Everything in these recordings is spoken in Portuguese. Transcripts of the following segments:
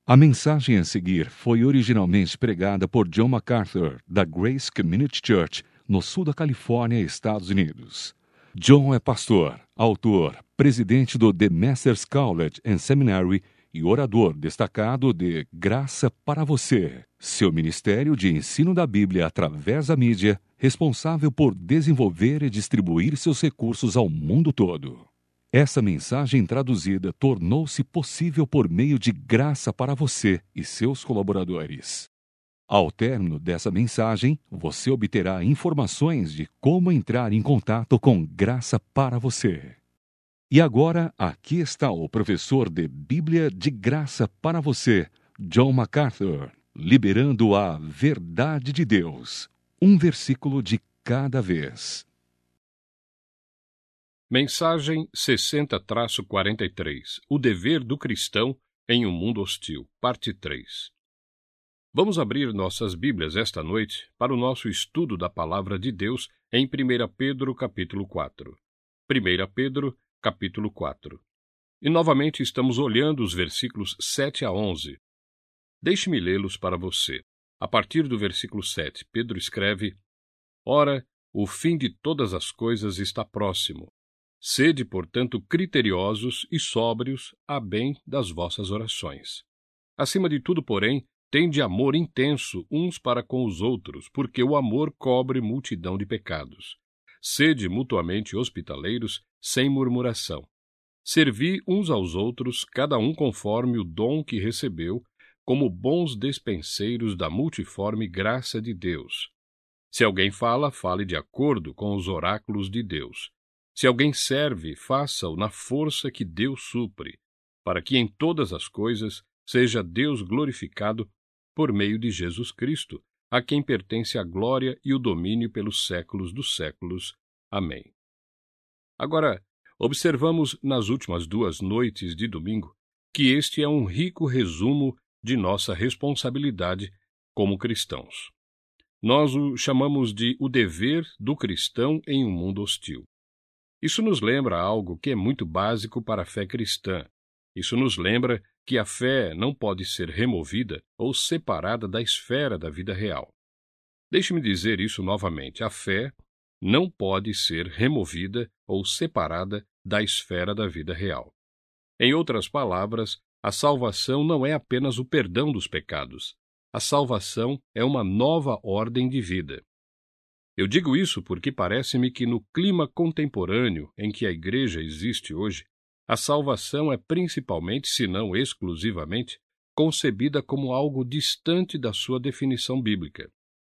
A mensagem a seguir foi originalmente pregada por John MacArthur, da Grace Community Church, no sul da Califórnia, Estados Unidos. John é pastor, autor, presidente do The Masters College and Seminary e orador destacado de Graça para Você, seu ministério de ensino da Bíblia através da mídia, responsável por desenvolver e distribuir seus recursos ao mundo todo. Essa mensagem traduzida tornou-se possível por meio de Graça para Você e seus colaboradores. Ao término dessa mensagem, você obterá informações de como entrar em contato com Graça para Você. E agora, aqui está o professor de Bíblia de Graça para Você, John MacArthur, liberando a verdade de Deus, um versículo de cada vez. Mensagem 60-43 O dever do cristão em um mundo hostil, parte 3. Vamos abrir nossas Bíblias esta noite para o nosso estudo da Palavra de Deus em 1 Pedro, capítulo 4. 1 Pedro, capítulo 4. E novamente estamos olhando os versículos 7 a 11. Deixe-me lê-los para você. A partir do versículo 7, Pedro escreve: Ora, o fim de todas as coisas está próximo. Sede, portanto, criteriosos e sóbrios a bem das vossas orações. Acima de tudo, porém, tende amor intenso uns para com os outros, porque o amor cobre multidão de pecados. Sede mutuamente hospitaleiros, sem murmuração. Servi uns aos outros, cada um conforme o dom que recebeu, como bons despenseiros da multiforme graça de Deus. Se alguém fala, fale de acordo com os oráculos de Deus. Se alguém serve, faça-o na força que Deus supre, para que em todas as coisas seja Deus glorificado por meio de Jesus Cristo, a quem pertence a glória e o domínio pelos séculos dos séculos. Amém. Agora, observamos nas últimas 2 noites de domingo que este é um rico resumo de nossa responsabilidade como cristãos. Nós o chamamos de o dever do cristão em um mundo hostil. Isso nos lembra algo que é muito básico para a fé cristã. Isso nos lembra que a fé não pode ser removida ou separada da esfera da vida real. Deixe-me dizer isso novamente. A fé não pode ser removida ou separada da esfera da vida real. Em outras palavras, a salvação não é apenas o perdão dos pecados. A salvação é uma nova ordem de vida. Eu digo isso porque parece-me que no clima contemporâneo em que a Igreja existe hoje, a salvação é principalmente, se não exclusivamente, concebida como algo distante da sua definição bíblica.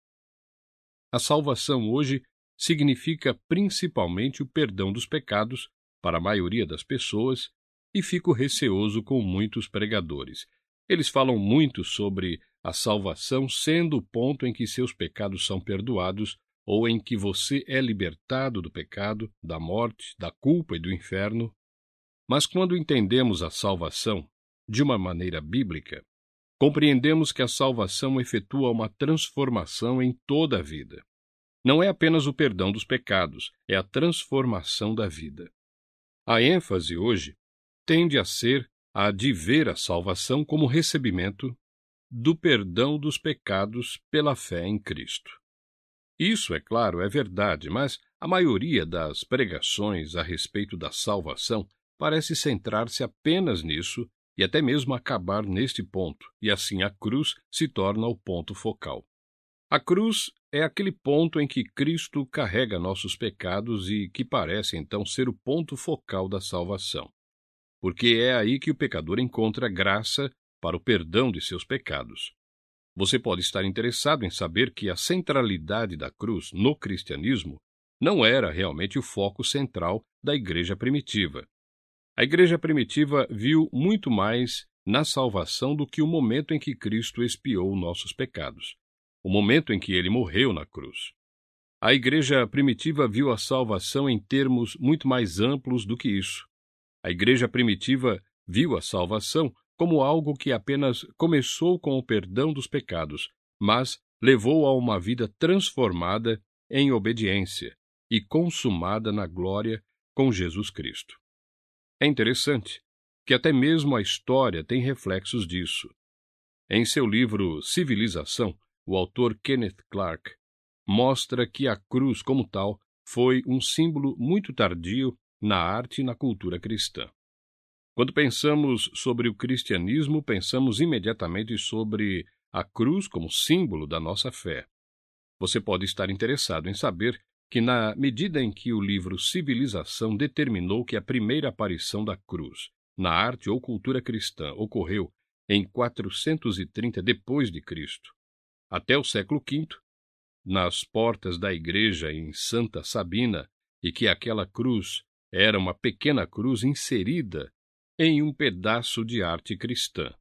A salvação hoje significa principalmente o perdão dos pecados para a maioria das pessoas e fico receoso com muitos pregadores. Eles falam muito sobre a salvação sendo o ponto em que seus pecados são perdoados ou em que você é libertado do pecado, da morte, da culpa e do inferno. Mas quando entendemos a salvação de uma maneira bíblica, compreendemos que a salvação efetua uma transformação em toda a vida. Não é apenas o perdão dos pecados, é a transformação da vida. A ênfase hoje tende a ser a de ver a salvação como recebimento do perdão dos pecados pela fé em Cristo. Isso, é claro, é verdade, mas a maioria das pregações a respeito da salvação parece centrar-se apenas nisso e até mesmo acabar neste ponto, e assim a cruz se torna o ponto focal. A cruz é aquele ponto em que Cristo carrega nossos pecados e que parece então ser o ponto focal da salvação, porque é aí que o pecador encontra graça para o perdão de seus pecados. Você pode estar interessado em saber que a centralidade da cruz no cristianismo não era realmente o foco central da igreja primitiva. A igreja primitiva viu muito mais na salvação do que o momento em que Cristo expiou nossos pecados, o momento em que ele morreu na cruz. A igreja primitiva viu a salvação em termos muito mais amplos do que isso. A igreja primitiva viu a salvação como algo que apenas começou com o perdão dos pecados, mas levou a uma vida transformada em obediência e consumada na glória com Jesus Cristo. É interessante que até mesmo a história tem reflexos disso. Em seu livro Civilização, o autor Kenneth Clark mostra que a cruz, como tal, foi um símbolo muito tardio na arte e na cultura cristã. Quando pensamos sobre o cristianismo, pensamos imediatamente sobre a cruz como símbolo da nossa fé. Você pode estar interessado em saber que, na medida em que o livro Civilização determinou que a primeira aparição da cruz na arte ou cultura cristã ocorreu em 430 depois de Cristo, até o século V, nas portas da igreja em Santa Sabina, e que aquela cruz era uma pequena cruz inserida em um pedaço de arte cristã.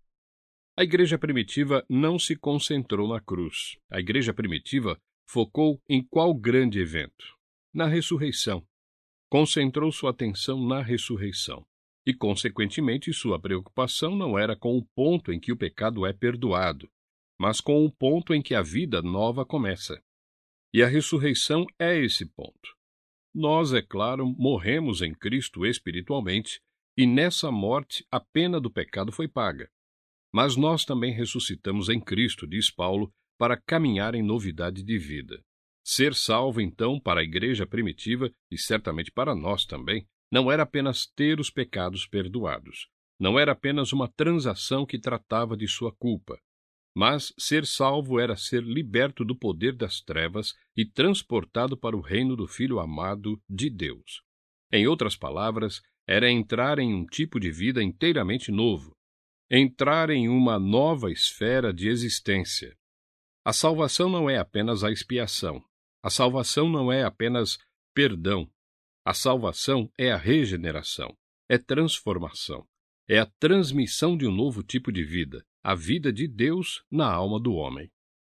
A igreja primitiva não se concentrou na cruz. A igreja primitiva focou em qual grande evento? Na ressurreição. Concentrou sua atenção na ressurreição. E, consequentemente, sua preocupação não era com o ponto em que o pecado é perdoado, mas com o ponto em que a vida nova começa. E a ressurreição é esse ponto. Nós, é claro, morremos em Cristo espiritualmente, e nessa morte a pena do pecado foi paga. Mas nós também ressuscitamos em Cristo, diz Paulo, para caminhar em novidade de vida. Ser salvo, então, para a igreja primitiva, e certamente para nós também, não era apenas ter os pecados perdoados. Não era apenas uma transação que tratava de sua culpa. Mas ser salvo era ser liberto do poder das trevas e transportado para o reino do Filho amado de Deus. Em outras palavras, era entrar em um tipo de vida inteiramente novo, entrar em uma nova esfera de existência. A salvação não é apenas a expiação. A salvação não é apenas perdão. A salvação é a regeneração, é transformação, é a transmissão de um novo tipo de vida, a vida de Deus na alma do homem.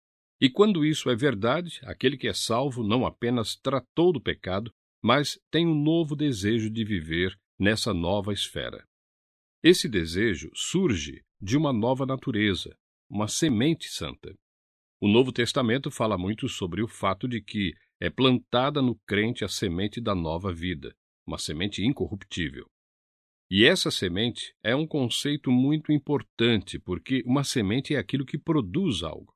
E quando isso é verdade, aquele que é salvo não apenas tratou do pecado, mas tem um novo desejo de viver nessa nova esfera. Esse desejo surge de uma nova natureza, uma semente santa. O Novo Testamento fala muito sobre o fato de que é plantada no crente a semente da nova vida, uma semente incorruptível. E essa semente é um conceito muito importante, porque uma semente é aquilo que produz algo.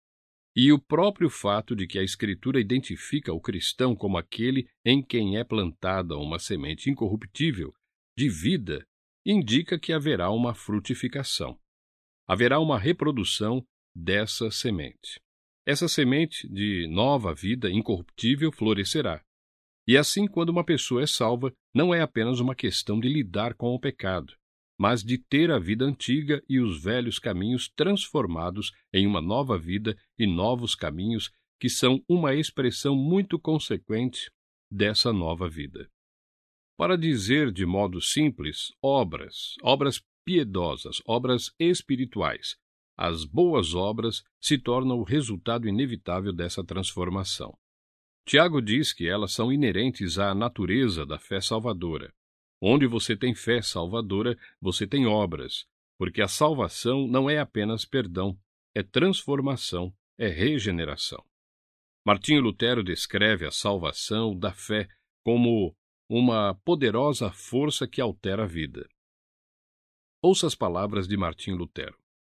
E o próprio fato de que a Escritura identifica o cristão como aquele em quem é plantada uma semente incorruptível de vida, indica que haverá uma frutificação. Haverá uma reprodução dessa semente. Essa semente de nova vida incorruptível florescerá. E assim, quando uma pessoa é salva, não é apenas uma questão de lidar com o pecado, mas de ter a vida antiga e os velhos caminhos transformados em uma nova vida e novos caminhos que são uma expressão muito consequente dessa nova vida. Para dizer de modo simples, obras piedosas, obras espirituais, as boas obras se tornam o resultado inevitável dessa transformação. Tiago diz que elas são inerentes à natureza da fé salvadora. Onde você tem fé salvadora, você tem obras, porque a salvação não é apenas perdão, é transformação, é regeneração. Martinho Lutero descreve a salvação da fé como uma poderosa força que altera a vida. Ouça as palavras de Martinho Lutero.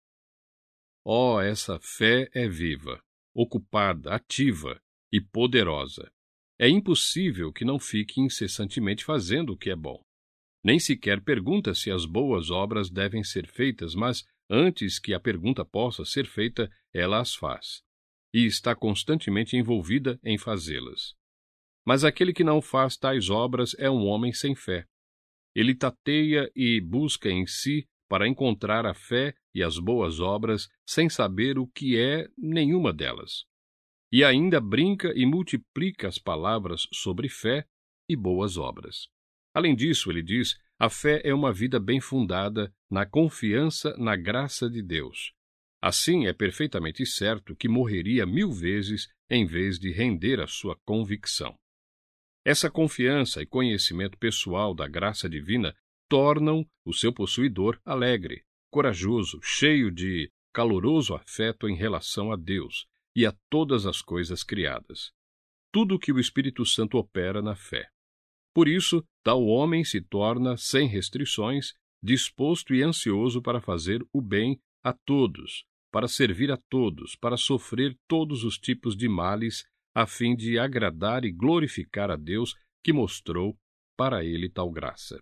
Oh, essa fé é viva, ocupada, ativa e poderosa. É impossível que não fique incessantemente fazendo o que é bom. Nem sequer pergunta se as boas obras devem ser feitas, mas antes que a pergunta possa ser feita, ela as faz. E está constantemente envolvida em fazê-las. Mas aquele que não faz tais obras é um homem sem fé. Ele tateia e busca em si para encontrar a fé e as boas obras sem saber o que é nenhuma delas. E ainda brinca e multiplica as palavras sobre fé e boas obras. Além disso, ele diz, a fé é uma vida bem fundada na confiança na graça de Deus. Assim, é perfeitamente certo que morreria 1000 vezes em vez de render a sua convicção. Essa confiança e conhecimento pessoal da graça divina tornam o seu possuidor alegre, corajoso, cheio de caloroso afeto em relação a Deus e a todas as coisas criadas. Tudo que o Espírito Santo opera na fé. Por isso, tal homem se torna, sem restrições, disposto e ansioso para fazer o bem a todos, para servir a todos, para sofrer todos os tipos de males, a fim de agradar e glorificar a Deus, que mostrou para ele tal graça.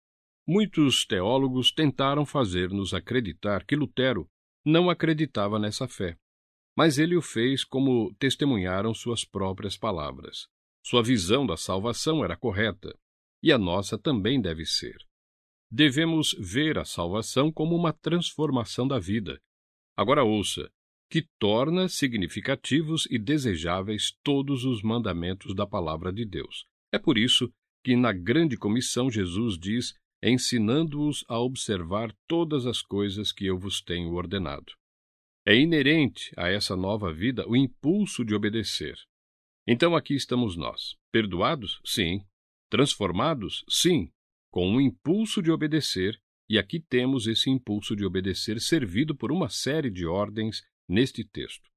Muitos teólogos tentaram fazer-nos acreditar que Lutero não acreditava nessa fé, mas ele o fez como testemunharam suas próprias palavras. Sua visão da salvação era correta, e a nossa também deve ser. Devemos ver a salvação como uma transformação da vida. Agora ouça, que torna significativos e desejáveis todos os mandamentos da palavra de Deus. É por isso que na grande comissão Jesus diz, ensinando-os a observar todas as coisas que eu vos tenho ordenado. É inerente a essa nova vida o impulso de obedecer. Então aqui estamos nós, perdoados? Sim. Transformados? Sim. Com um impulso de obedecer, e aqui temos esse impulso de obedecer servido por uma série de ordens neste texto.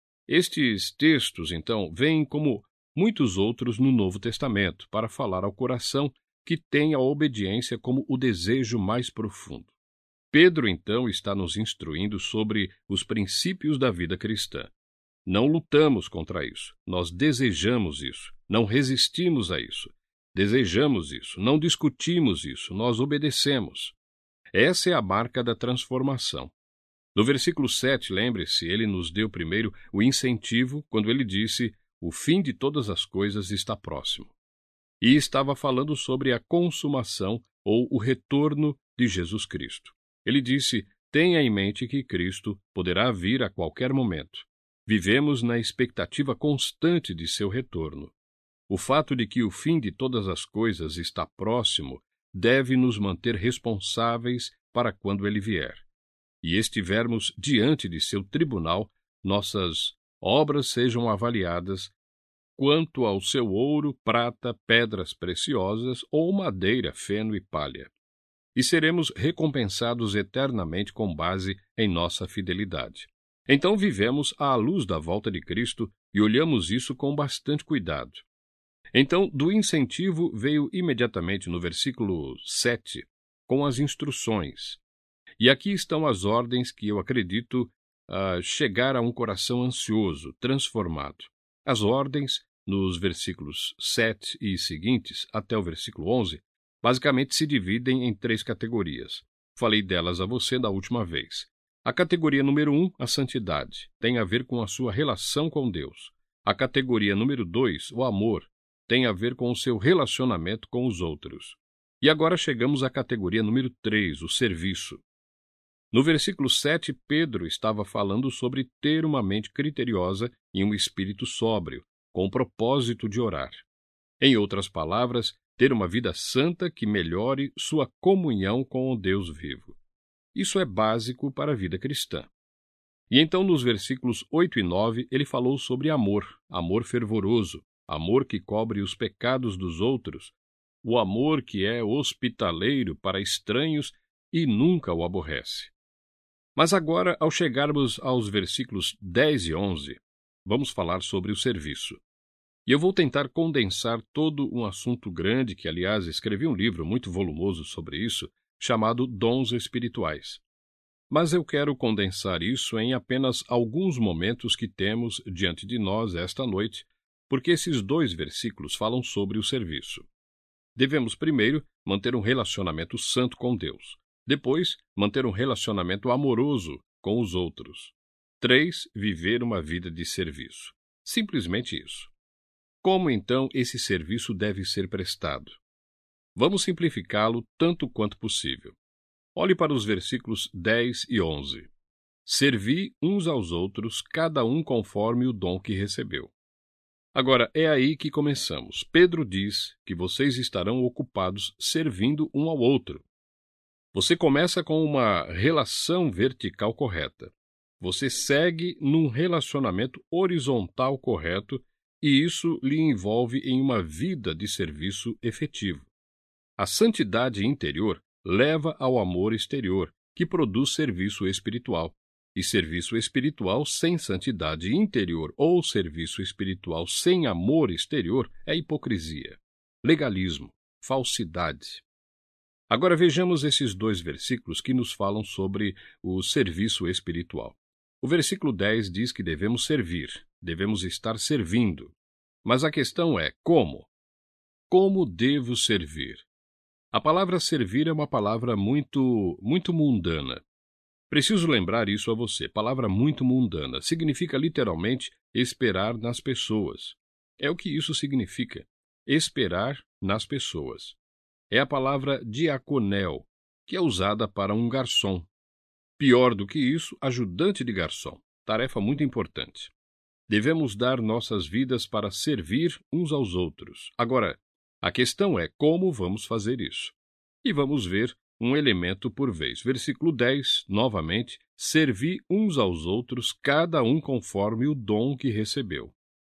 Estes textos, então, vêm como muitos outros no Novo Testamento, para falar ao coração que tem a obediência como o desejo mais profundo. Pedro, então, está nos instruindo sobre os princípios da vida cristã. Não lutamos contra isso, nós desejamos isso, não resistimos a isso. Desejamos isso, não discutimos isso, nós obedecemos. Essa é a marca da transformação. No versículo 7, lembre-se, ele nos deu primeiro o incentivo quando ele disse: o fim de todas as coisas está próximo. E estava falando sobre a consumação ou o retorno de Jesus Cristo. Ele disse: tenha em mente que Cristo poderá vir a qualquer momento. Vivemos na expectativa constante de seu retorno. O fato de que o fim de todas as coisas está próximo deve nos manter responsáveis para quando ele vier. E estivermos diante de seu tribunal, nossas obras sejam avaliadas quanto ao seu ouro, prata, pedras preciosas ou madeira, feno e palha. E seremos recompensados eternamente com base em nossa fidelidade. Então vivemos à luz da volta de Cristo e olhamos isso com bastante cuidado. Então, do incentivo veio imediatamente no versículo 7, com as instruções. E aqui estão as ordens que eu acredito chegar a um coração ansioso, transformado. As ordens, nos versículos 7 e seguintes, até o versículo 11, basicamente se dividem em 3 categorias. Falei delas a você da última vez. A categoria número 1, a santidade, tem a ver com a sua relação com Deus. A categoria número 2, o amor, tem a ver com o seu relacionamento com os outros. E agora chegamos à categoria número 3, o serviço. No versículo 7, Pedro estava falando sobre ter uma mente criteriosa e um espírito sóbrio, com o propósito de orar. Em outras palavras, ter uma vida santa que melhore sua comunhão com o Deus vivo. Isso é básico para a vida cristã. E então, nos versículos 8 e 9, ele falou sobre amor, amor fervoroso, amor que cobre os pecados dos outros, o amor que é hospitaleiro para estranhos e nunca o aborrece. Mas agora, ao chegarmos aos versículos 10 e 11, vamos falar sobre o serviço. E eu vou tentar condensar todo um assunto grande, que, aliás, escrevi um livro muito volumoso sobre isso, chamado Dons Espirituais. Mas eu quero condensar isso em apenas alguns momentos que temos diante de nós esta noite, porque esses 2 versículos falam sobre o serviço. Devemos, primeiro, manter um relacionamento santo com Deus. Depois, manter um relacionamento amoroso com os outros. 3, viver uma vida de serviço. Simplesmente isso. Como, então, esse serviço deve ser prestado? Vamos simplificá-lo tanto quanto possível. Olhe para os versículos 10 e 11. Servi uns aos outros, cada um conforme o dom que recebeu. Agora, é aí que começamos. Pedro diz que vocês estarão ocupados servindo um ao outro. Você começa com uma relação vertical correta. Você segue num relacionamento horizontal correto e isso lhe envolve em uma vida de serviço efetivo. A santidade interior leva ao amor exterior, que produz serviço espiritual. E serviço espiritual sem santidade interior ou serviço espiritual sem amor exterior é hipocrisia, legalismo, falsidade. Agora vejamos esses 2 versículos que nos falam sobre o serviço espiritual. O versículo 10 diz que devemos servir, devemos estar servindo. Mas a questão é como? Como devo servir? A palavra servir é uma palavra muito mundana. Preciso lembrar isso a você. Palavra muito mundana. Significa literalmente esperar nas pessoas. É o que isso significa. Esperar nas pessoas. É a palavra diaconel, que é usada para um garçom. Pior do que isso, ajudante de garçom. Tarefa muito importante. Devemos dar nossas vidas para servir uns aos outros. Agora, a questão é como vamos fazer isso. E vamos ver um elemento por vez. Versículo 10, novamente, servi uns aos outros, cada um conforme o dom que recebeu.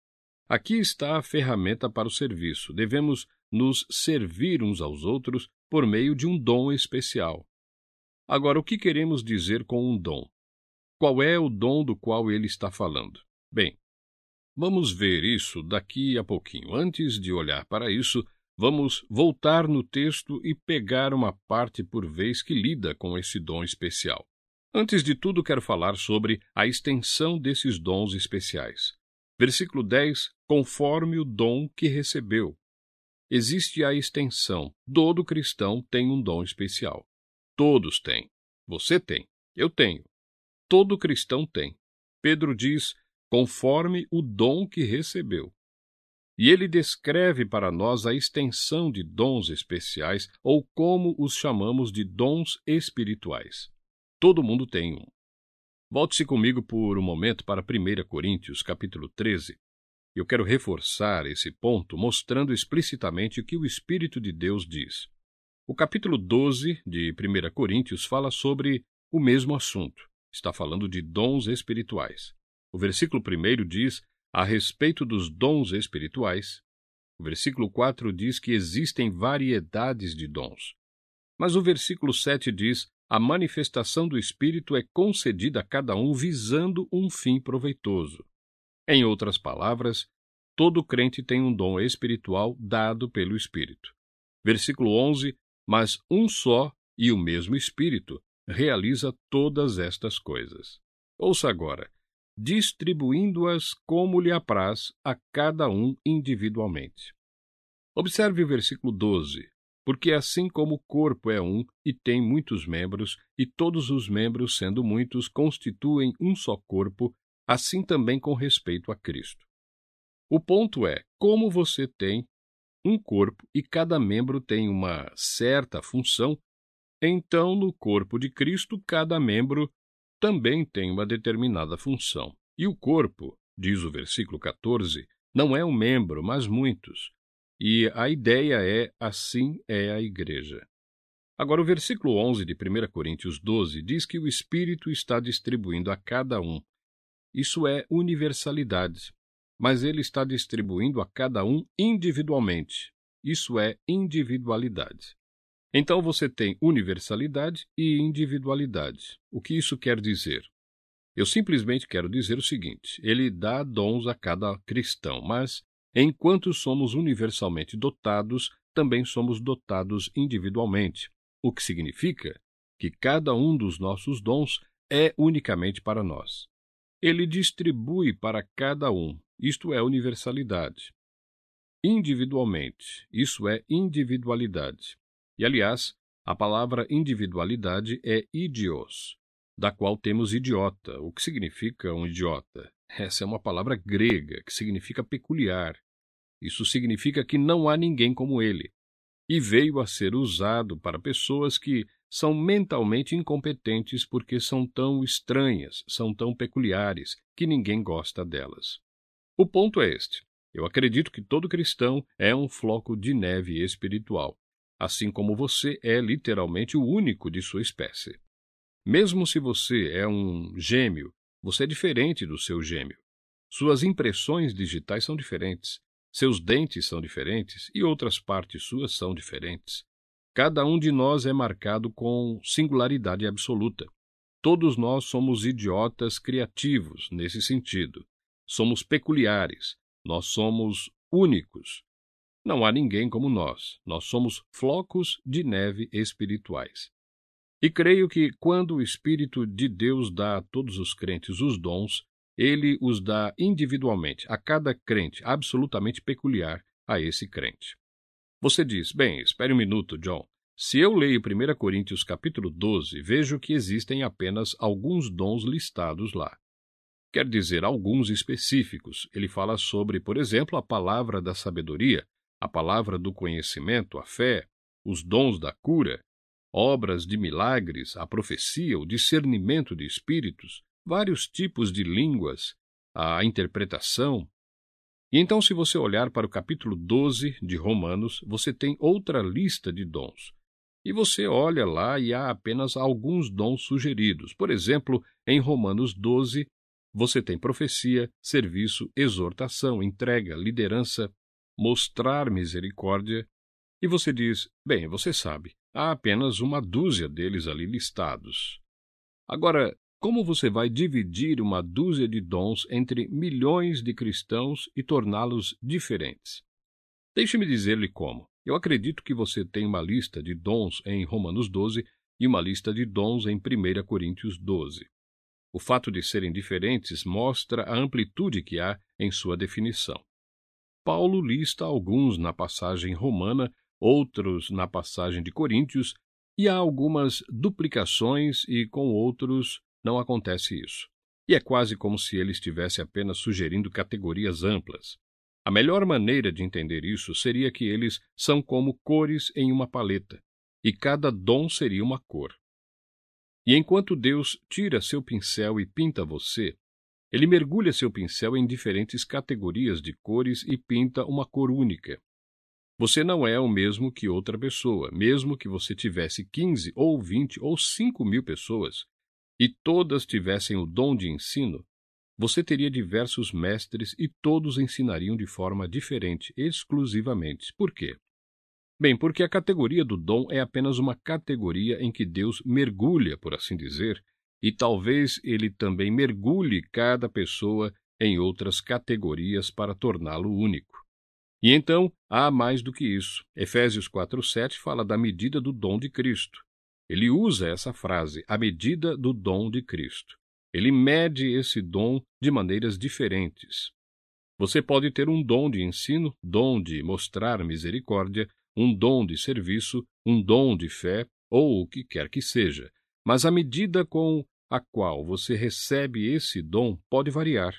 Aqui está a ferramenta para o serviço. Devemos nos servir uns aos outros por meio de um dom especial. Agora, o que queremos dizer com um dom? Qual é o dom do qual ele está falando? Bem, vamos ver isso daqui a pouquinho. Antes de olhar para isso, vamos voltar no texto e pegar uma parte por vez que lida com esse dom especial. Antes de tudo, quero falar sobre a extensão desses dons especiais. Versículo 10, conforme o dom que recebeu. Existe a extensão. Todo cristão tem um dom especial. Todos têm. Você tem. Eu tenho. Todo cristão tem. Pedro diz, conforme o dom que recebeu. E ele descreve para nós a extensão de dons especiais, ou como os chamamos de dons espirituais. Todo mundo tem um. Volte-se comigo por um momento para 1 Coríntios, capítulo 13. Eu quero reforçar esse ponto, mostrando explicitamente o que o Espírito de Deus diz. O capítulo 12 de 1 Coríntios fala sobre o mesmo assunto. Está falando de dons espirituais. O versículo 1 diz a respeito dos dons espirituais. O versículo 4 diz que existem variedades de dons. Mas o versículo 7 diz a manifestação do Espírito é concedida a cada um visando um fim proveitoso. Em outras palavras, todo crente tem um dom espiritual dado pelo Espírito. Versículo 11, mas um só e o mesmo Espírito realiza todas estas coisas. Ouça agora, distribuindo-as como lhe apraz a cada um individualmente. Observe o versículo 12. Porque assim como o corpo é um e tem muitos membros, e todos os membros, sendo muitos, constituem um só corpo, assim também com respeito a Cristo. O ponto é, como você tem um corpo e cada membro tem uma certa função, então no corpo de Cristo cada membro também tem uma determinada função. E o corpo, diz o versículo 14, não é um membro, mas muitos. E a ideia é, assim é a igreja. Agora, o versículo 11 de 1 Coríntios 12 diz que o Espírito está distribuindo a cada um. Isso é universalidade, mas ele está distribuindo a cada um individualmente. Isso é individualidade. Então você tem universalidade e individualidade. O que isso quer dizer? Eu simplesmente quero dizer o seguinte, ele dá dons a cada cristão, mas enquanto somos universalmente dotados, também somos dotados individualmente, o que significa que cada um dos nossos dons é unicamente para nós. Ele distribui para cada um, isto é universalidade. Individualmente, isso é individualidade. E, aliás, a palavra individualidade é idios, da qual temos idiota. O que significa um idiota? Essa é uma palavra grega que significa peculiar. Isso significa que não há ninguém como ele. E veio a ser usado para pessoas que são mentalmente incompetentes porque são tão estranhas, são tão peculiares, que ninguém gosta delas. O ponto é este. Eu acredito que todo cristão é um floco de neve espiritual, assim como você é literalmente o único de sua espécie. Mesmo se você é um gêmeo, você é diferente do seu gêmeo. Suas impressões digitais são diferentes, seus dentes são diferentes e outras partes suas são diferentes. Cada um de nós é marcado com singularidade absoluta. Todos nós somos idiotas criativos nesse sentido. Somos peculiares. Nós somos únicos. Não há ninguém como nós. Nós somos flocos de neve espirituais. E creio que, quando o Espírito de Deus dá a todos os crentes os dons, ele os dá individualmente, a cada crente, absolutamente peculiar a esse crente. Você diz, bem, espere um minuto, John. Se eu leio 1 Coríntios capítulo 12, vejo que existem apenas alguns dons listados lá. Quer dizer, alguns específicos. Ele fala sobre, por exemplo, a palavra da sabedoria, a palavra do conhecimento, a fé, os dons da cura, obras de milagres, a profecia, o discernimento de espíritos, vários tipos de línguas, a interpretação. E então, se você olhar para o capítulo 12 de Romanos, você tem outra lista de dons. E você olha lá e há apenas alguns dons sugeridos. Por exemplo, em Romanos 12, você tem profecia, serviço, exortação, entrega, liderança, mostrar misericórdia. E você diz, bem, você sabe, há apenas uma dúzia deles ali listados. Agora, como você vai dividir uma dúzia de dons entre milhões de cristãos e torná-los diferentes? Deixe-me dizer-lhe como. Eu acredito que você tem uma lista de dons em Romanos 12 e uma lista de dons em 1 Coríntios 12. O fato de serem diferentes mostra a amplitude que há em sua definição. Paulo lista alguns na passagem romana, outros na passagem de Coríntios, e há algumas duplicações e com outros não acontece isso. E é quase como se ele estivesse apenas sugerindo categorias amplas. A melhor maneira de entender isso seria que eles são como cores em uma paleta, e cada dom seria uma cor. E enquanto Deus tira seu pincel e pinta você, ele mergulha seu pincel em diferentes categorias de cores e pinta uma cor única. Você não é o mesmo que outra pessoa, mesmo que você tivesse 15 ou 20 ou 5 mil pessoas, e todas tivessem o dom de ensino, você teria diversos mestres e todos ensinariam de forma diferente, exclusivamente. Por quê? Bem, porque a categoria do dom é apenas uma categoria em que Deus mergulha, por assim dizer, e talvez ele também mergulhe cada pessoa em outras categorias para torná-lo único. E então, há mais do que isso. Efésios 4:7 fala da medida do dom de Cristo. Ele usa essa frase, a medida do dom de Cristo. Ele mede esse dom de maneiras diferentes. Você pode ter um dom de ensino, dom de mostrar misericórdia, um dom de serviço, um dom de fé, ou o que quer que seja, mas a medida com a qual você recebe esse dom pode variar.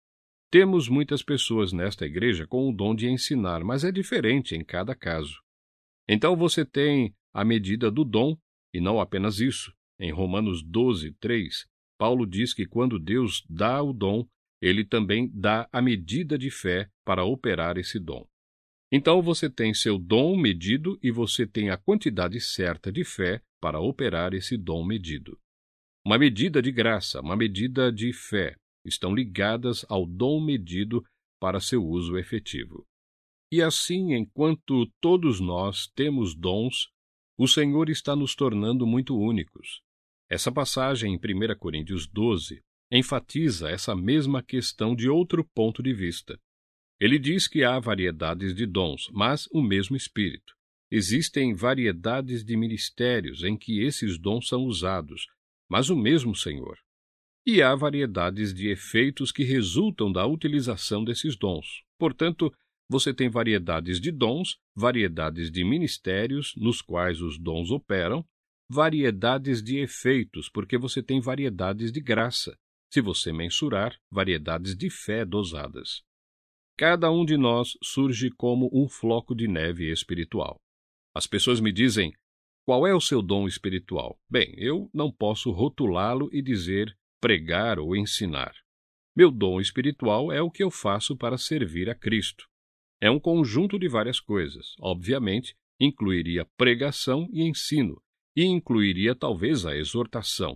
Temos muitas pessoas nesta igreja com o dom de ensinar, mas é diferente em cada caso. Então você tem a medida do dom, e não apenas isso. Em Romanos 12:3, Paulo diz que quando Deus dá o dom, ele também dá a medida de fé para operar esse dom. Então você tem seu dom medido e você tem a quantidade certa de fé para operar esse dom medido. Uma medida de graça, uma medida de fé, estão ligadas ao dom medido para seu uso efetivo. E assim, enquanto todos nós temos dons, o Senhor está nos tornando muito únicos. Essa passagem em 1 Coríntios 12 enfatiza essa mesma questão de outro ponto de vista. Ele diz que há variedades de dons, mas o mesmo Espírito. Existem variedades de ministérios em que esses dons são usados, mas o mesmo Senhor. E há variedades de efeitos que resultam da utilização desses dons. Portanto, você tem variedades de dons, variedades de ministérios nos quais os dons operam, variedades de efeitos, porque você tem variedades de graça, se você mensurar, variedades de fé dosadas. Cada um de nós surge como um floco de neve espiritual. As pessoas me dizem, qual é o seu dom espiritual? Bem, eu não posso rotulá-lo e dizer pregar ou ensinar. Meu dom espiritual é o que eu faço para servir a Cristo. É um conjunto de várias coisas. Obviamente, incluiria pregação e ensino, e incluiria talvez a exortação.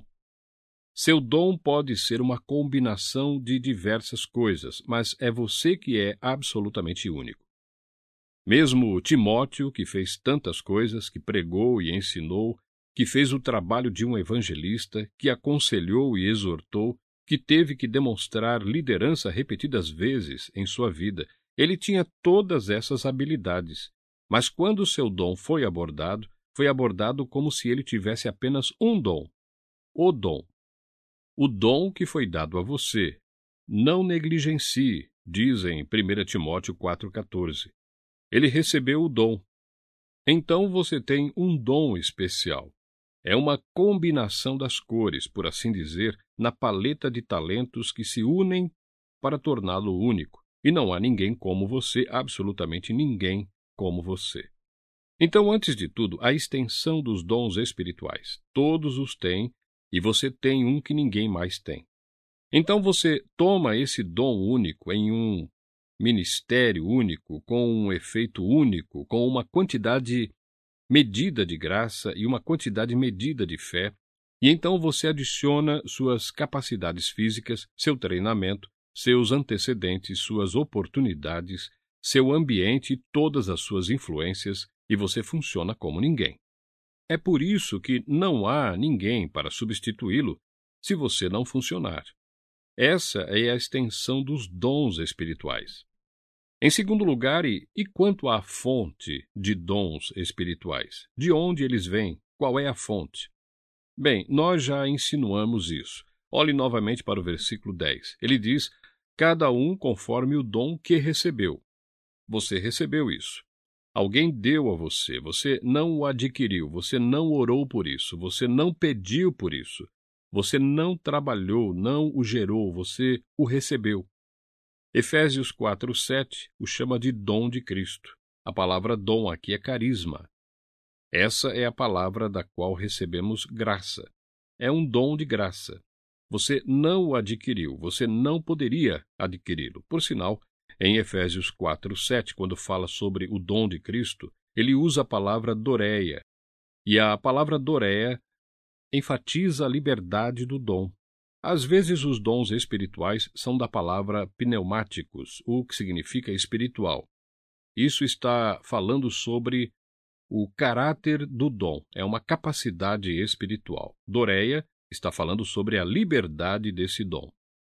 Seu dom pode ser uma combinação de diversas coisas, mas é você que é absolutamente único. Mesmo Timóteo, que fez tantas coisas, que pregou e ensinou, que fez o trabalho de um evangelista, que aconselhou e exortou, que teve que demonstrar liderança repetidas vezes em sua vida, ele tinha todas essas habilidades. Mas quando seu dom foi abordado, foi abordado como se ele tivesse apenas um dom, o dom. O dom que foi dado a você. Não negligencie, diz em 1 Timóteo 4,14. Ele recebeu o dom. Então você tem um dom especial. É uma combinação das cores, por assim dizer, na paleta de talentos que se unem para torná-lo único. E não há ninguém como você, absolutamente ninguém como você. Então, antes de tudo, a extensão dos dons espirituais. Todos os têm, e você tem um que ninguém mais tem. Então você toma esse dom único em um ministério único, com um efeito único, com uma quantidade medida de graça e uma quantidade medida de fé, e então você adiciona suas capacidades físicas, seu treinamento, seus antecedentes, suas oportunidades, seu ambiente e todas as suas influências, e você funciona como ninguém. É por isso que não há ninguém para substituí-lo se você não funcionar. Essa é a extensão dos dons espirituais. Em segundo lugar, e quanto à fonte de dons espirituais? De onde eles vêm? Qual é a fonte? Bem, nós já insinuamos isso. Olhe novamente para o versículo 10. Ele diz, cada um conforme o dom que recebeu. Você recebeu isso. Alguém deu a você, você não o adquiriu, você não orou por isso, você não pediu por isso, você não trabalhou, não o gerou, você o recebeu. Efésios 4:7 o chama de dom de Cristo. A palavra dom aqui é carisma. Essa é a palavra da qual recebemos graça. É um dom de graça. Você não o adquiriu, você não poderia adquiri-lo. Por sinal, em Efésios 4:7, quando fala sobre o dom de Cristo, ele usa a palavra doreia. E a palavra doreia enfatiza a liberdade do dom. Às vezes os dons espirituais são da palavra pneumáticos, o que significa espiritual. Isso está falando sobre o caráter do dom, é uma capacidade espiritual. Doreia está falando sobre a liberdade desse dom.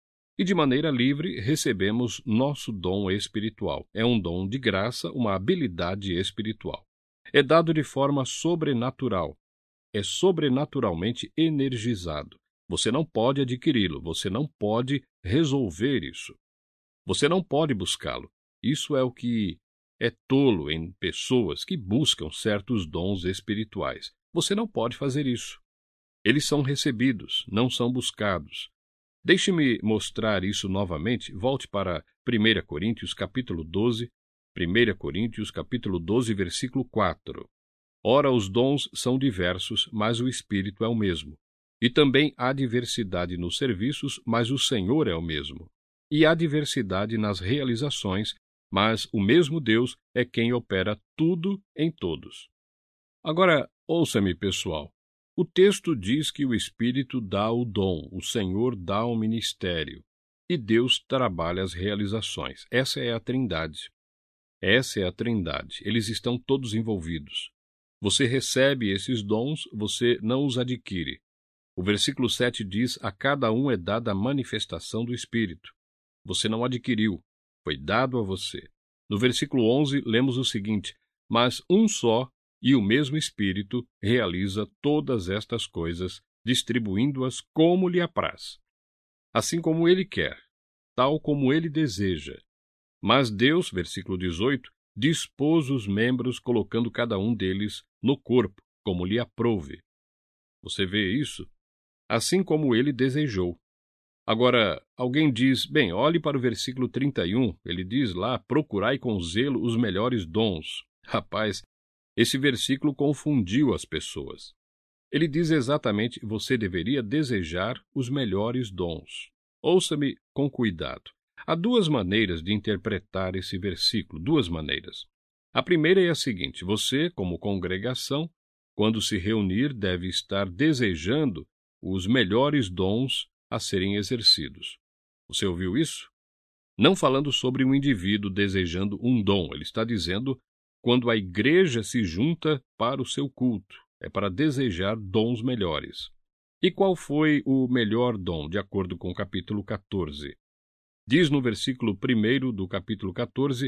E de maneira livre recebemos nosso dom espiritual. É um dom de graça, uma habilidade espiritual. É dado de forma sobrenatural. É sobrenaturalmente energizado. Você não pode adquiri-lo, você não pode resolver isso. Você não pode buscá-lo. Isso é o que é tolo em pessoas que buscam certos dons espirituais. Você não pode fazer isso. Eles são recebidos, não são buscados. Deixe-me mostrar isso novamente. Volte para 1 Coríntios capítulo 12, 1 Coríntios capítulo 12, versículo 4. Ora, os dons são diversos, mas o Espírito é o mesmo. E também há diversidade nos serviços, mas o Senhor é o mesmo. E há diversidade nas realizações, mas o mesmo Deus é quem opera tudo em todos. Agora, ouça-me, pessoal. O texto diz que o Espírito dá o dom, o Senhor dá o ministério, e Deus trabalha as realizações. Essa é a Trindade. Essa é a Trindade. Eles estão todos envolvidos. Você recebe esses dons, você não os adquire. O versículo 7 diz, a cada um é dada a manifestação do Espírito. Você não adquiriu, foi dado a você. No versículo 11, lemos o seguinte, mas um só e o mesmo Espírito realiza todas estas coisas, distribuindo-as como lhe apraz. Assim como ele quer, tal como ele deseja. Mas Deus, versículo 18, dispôs os membros, colocando cada um deles no corpo, como lhe aprouve. Você vê isso? Assim como ele desejou. Agora, alguém diz, bem, olhe para o versículo 31, ele diz lá, procurai com zelo os melhores dons. Rapaz, esse versículo confundiu as pessoas. Ele diz exatamente, você deveria desejar os melhores dons. Ouça-me com cuidado. Há duas maneiras de interpretar esse versículo, duas maneiras. A primeira é a seguinte, você, como congregação, quando se reunir, deve estar desejando os melhores dons a serem exercidos. Você ouviu isso? Não falando sobre um indivíduo desejando um dom, ele está dizendo quando a igreja se junta para o seu culto, é para desejar dons melhores. E qual foi o melhor dom, de acordo com o capítulo 14? Diz no versículo 1 do capítulo 14,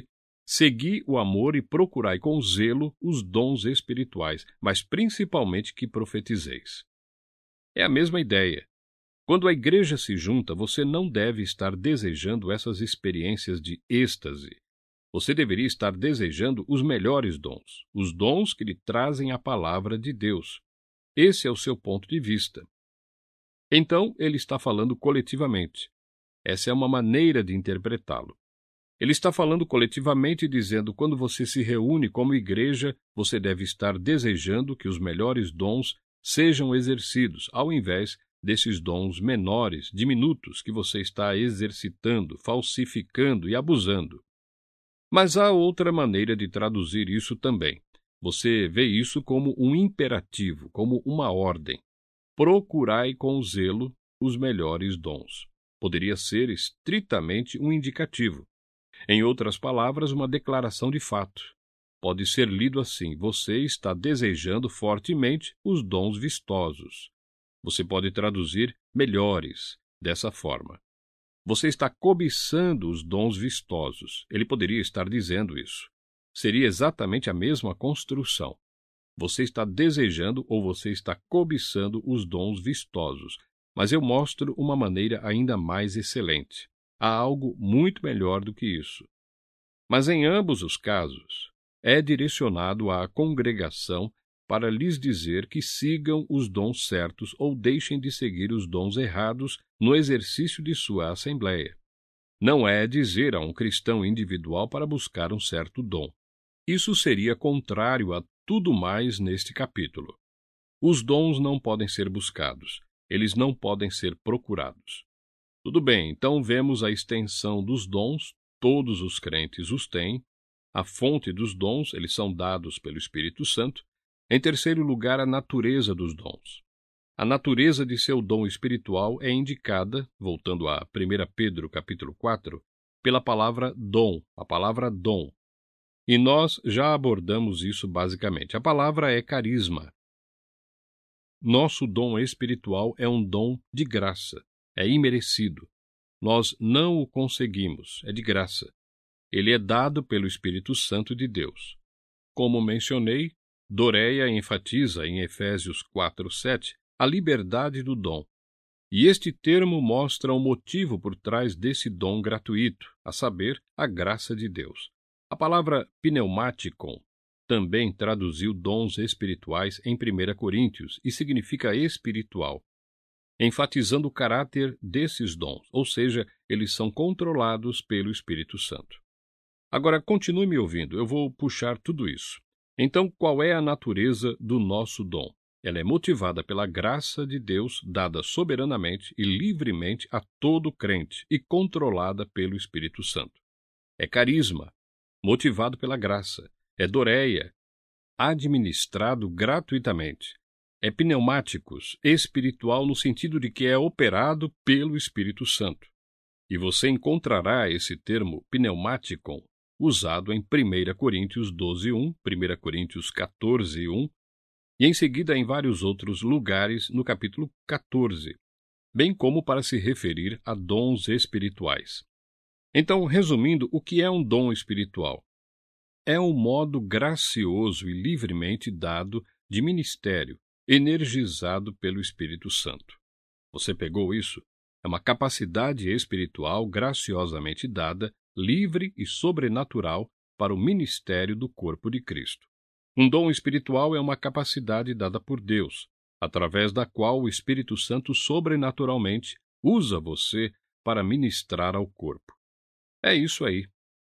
Segui o amor e procurai com zelo os dons espirituais, mas principalmente que profetizeis. É a mesma ideia. Quando a igreja se junta, você não deve estar desejando essas experiências de êxtase. Você deveria estar desejando os melhores dons, os dons que lhe trazem a palavra de Deus. Esse é o seu ponto de vista. Então, ele está falando coletivamente. Essa é uma maneira de interpretá-lo. Ele está falando coletivamente, dizendo: quando você se reúne como igreja, você deve estar desejando que os melhores dons sejam exercidos, ao invés desses dons menores, diminutos, que você está exercitando, falsificando e abusando. Mas há outra maneira de traduzir isso também. Você vê isso como um imperativo, como uma ordem. Procurai com zelo os melhores dons. Poderia ser estritamente um indicativo. Em outras palavras, uma declaração de fato. Pode ser lido assim: você está desejando fortemente os dons vistosos. Você pode traduzir melhores dessa forma. Você está cobiçando os dons vistosos. Ele poderia estar dizendo isso. Seria exatamente a mesma construção. Você está desejando ou você está cobiçando os dons vistosos. Mas eu mostro uma maneira ainda mais excelente. Há algo muito melhor do que isso. Mas em ambos os casos, é direcionado à congregação para lhes dizer que sigam os dons certos ou deixem de seguir os dons errados no exercício de sua assembleia. Não é dizer a um cristão individual para buscar um certo dom. Isso seria contrário a tudo mais neste capítulo. Os dons não podem ser buscados, eles não podem ser procurados. Tudo bem, então vemos a extensão dos dons, todos os crentes os têm. A fonte dos dons, eles são dados pelo Espírito Santo. Em terceiro lugar, a natureza dos dons. A natureza de seu dom espiritual é indicada, voltando a 1 Pedro capítulo 4, pela palavra dom, a palavra dom. E nós já abordamos isso basicamente. A palavra é carisma. Nosso dom espiritual é um dom de graça, é imerecido. Nós não o conseguimos, é de graça. Ele é dado pelo Espírito Santo de Deus. Como mencionei, Doreia enfatiza em Efésios 4:7 a liberdade do dom. E este termo mostra o motivo por trás desse dom gratuito, a saber, a graça de Deus. A palavra pneumatikon também traduziu dons espirituais em 1 Coríntios e significa espiritual, enfatizando o caráter desses dons, ou seja, eles são controlados pelo Espírito Santo. Agora, continue me ouvindo, eu vou puxar tudo isso. Então, qual é a natureza do nosso dom? Ela é motivada pela graça de Deus, dada soberanamente e livremente a todo crente e controlada pelo Espírito Santo. É carisma, motivado pela graça. É doreia, administrado gratuitamente. É pneumáticos, espiritual no sentido de que é operado pelo Espírito Santo. E você encontrará esse termo pneumatikon usado em 1 Coríntios 12:1, 1 Coríntios 14:1 e em seguida em vários outros lugares no capítulo 14, bem como para se referir a dons espirituais. Então, resumindo, o que é um dom espiritual? É um modo gracioso e livremente dado de ministério, energizado pelo Espírito Santo. Você pegou isso? É uma capacidade espiritual graciosamente dada, livre e sobrenatural para o ministério do corpo de Cristo. Um dom espiritual é uma capacidade dada por Deus, através da qual o Espírito Santo sobrenaturalmente usa você para ministrar ao corpo. É isso aí.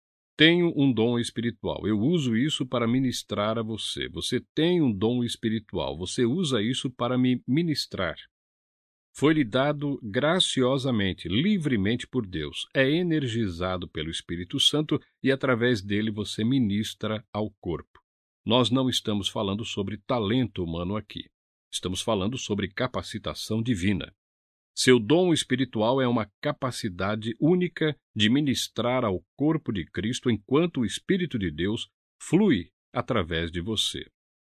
Tenho um dom espiritual, eu uso isso para ministrar a você. Você tem um dom espiritual, você usa isso para me ministrar. Foi-lhe dado graciosamente, livremente por Deus. É energizado pelo Espírito Santo e através dele você ministra ao corpo. Nós não estamos falando sobre talento humano aqui. Estamos falando sobre capacitação divina. Seu dom espiritual é uma capacidade única de ministrar ao corpo de Cristo enquanto o Espírito de Deus flui através de você.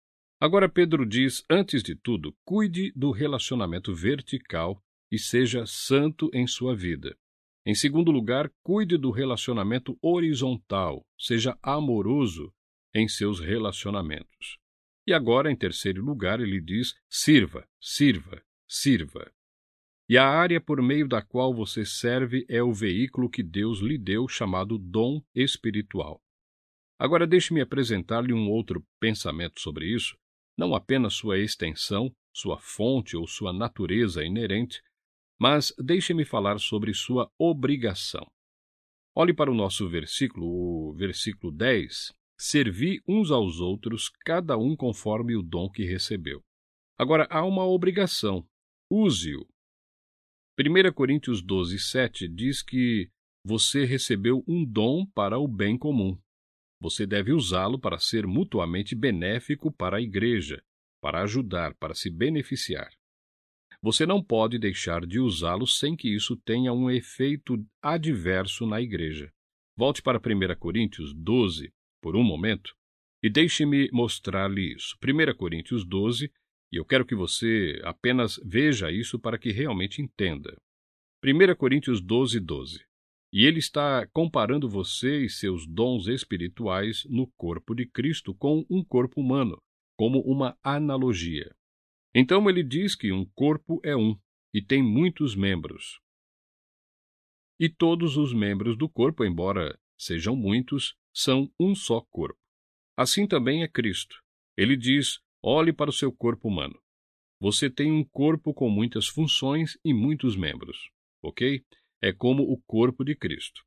Agora Pedro diz, antes de tudo, cuide do relacionamento vertical e seja santo em sua vida. Em segundo lugar, cuide do relacionamento horizontal, seja amoroso em seus relacionamentos. E agora, em terceiro lugar, ele diz: sirva, sirva, sirva. E a área por meio da qual você serve é o veículo que Deus lhe deu, chamado dom espiritual. Agora, deixe-me apresentar-lhe um outro pensamento sobre isso, não apenas sua extensão, sua fonte ou sua natureza inerente, mas deixe-me falar sobre sua obrigação. Olhe para o nosso versículo, o versículo 10. Servi uns aos outros, cada um conforme o dom que recebeu. Agora, há uma obrigação. Use-o. 1 Coríntios 12, 7 diz que você recebeu um dom para o bem comum. Você deve usá-lo para ser mutuamente benéfico para a igreja, para ajudar, para se beneficiar. Você não pode deixar de usá-lo sem que isso tenha um efeito adverso na igreja. Volte para 1 Coríntios 12, por um momento, e deixe-me mostrar-lhe isso. 1 Coríntios 12, e eu quero que você apenas veja isso para que realmente entenda. 1 Coríntios 12, 12. E ele está comparando você e seus dons espirituais no corpo de Cristo com um corpo humano, como uma analogia. Então ele diz que um corpo é um e tem muitos membros. E todos os membros do corpo, embora sejam muitos, são um só corpo. Assim também é Cristo. Ele diz: olhe para o seu corpo humano. Você tem um corpo com muitas funções e muitos membros, ok? É como o corpo de Cristo.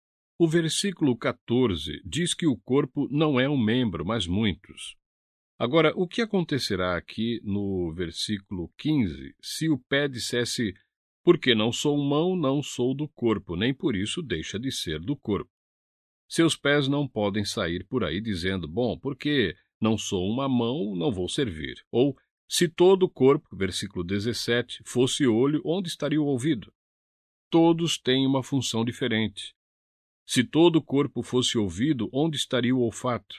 O versículo 14 diz que o corpo não é um membro, mas muitos. Agora, o que acontecerá aqui no versículo 15, se o pé dissesse: porque não sou mão, não sou do corpo, nem por isso deixa de ser do corpo? Seus pés não podem sair por aí dizendo: bom, porque não sou uma mão, não vou servir. Ou, se todo o corpo, versículo 17, fosse olho, onde estaria o ouvido? Todos têm uma função diferente. Se todo o corpo fosse ouvido, onde estaria o olfato?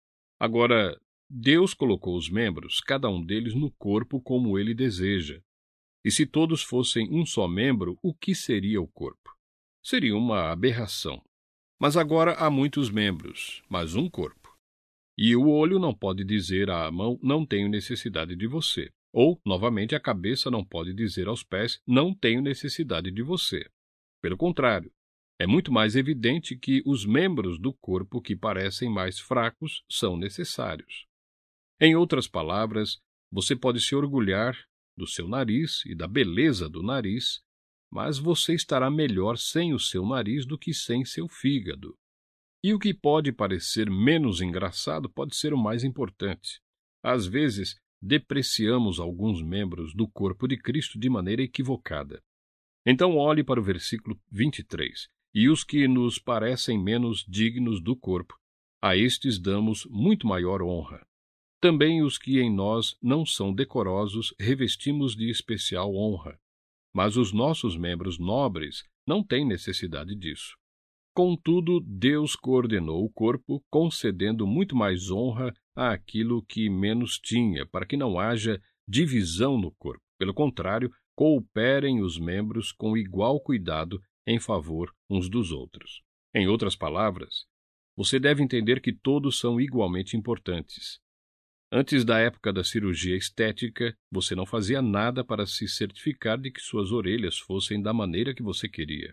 Agora, Deus colocou os membros, cada um deles, no corpo como ele deseja. E se todos fossem um só membro, o que seria o corpo? Seria uma aberração. Mas agora há muitos membros, mas um corpo. E o olho não pode dizer à mão: não tenho necessidade de você. Ou, novamente, a cabeça não pode dizer aos pés: não tenho necessidade de você. Pelo contrário, é muito mais evidente que os membros do corpo que parecem mais fracos são necessários. Em outras palavras, você pode se orgulhar do seu nariz e da beleza do nariz, mas você estará melhor sem o seu nariz do que sem seu fígado. E o que pode parecer menos engraçado pode ser o mais importante. Às vezes, depreciamos alguns membros do corpo de Cristo de maneira equivocada. Então olhe para o versículo 23. E os que nos parecem menos dignos do corpo, a estes damos muito maior honra. Também os que em nós não são decorosos revestimos de especial honra. Mas os nossos membros nobres não têm necessidade disso. Contudo, Deus coordenou o corpo, concedendo muito mais honra àquilo que menos tinha, para que não haja divisão no corpo. Pelo contrário, cooperem os membros com igual cuidado em favor uns dos outros. Em outras palavras, você deve entender que todos são igualmente importantes. Antes da época da cirurgia estética, você não fazia nada para se certificar de que suas orelhas fossem da maneira que você queria.